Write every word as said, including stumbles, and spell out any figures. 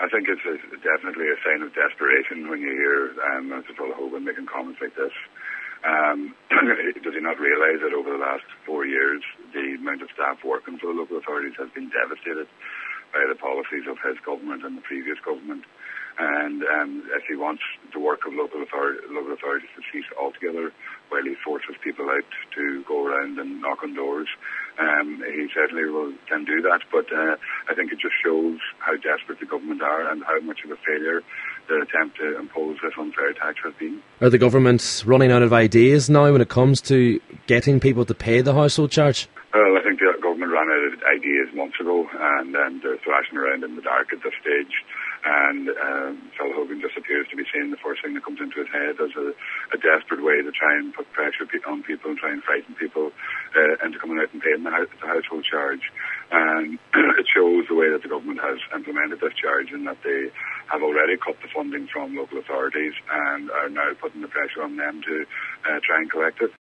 I think it's a, definitely a sign of desperation when you hear um, Minister Phil Hogan making comments like this. Um, does he not realise that over the last four years, the amount of staff working for the local authorities has been devastated by the policies of his government and the previous government? And um, if he wants the work of local, authority, local authorities to cease altogether while he forces people out to go around and knock on doors, um, he certainly will can do that. But uh, I think it just shows how desperate the government are and how much of a failure the attempt to impose this unfair tax has been. Are the government running out of ideas now when it comes to getting people to pay the household charge? Well, I think the government ran out of ideas months ago, and, and they're thrashing around in the dark at this stage. And um, Phil Hogan just appears to be saying the first thing that comes into his head as a, a desperate way to try and put pressure on people and try and frighten people uh, into coming out and paying the, house, the household charge. And it shows the way that the government has implemented this charge, and that they have already cut the funding from local authorities and are now putting the pressure on them to uh, try and collect it.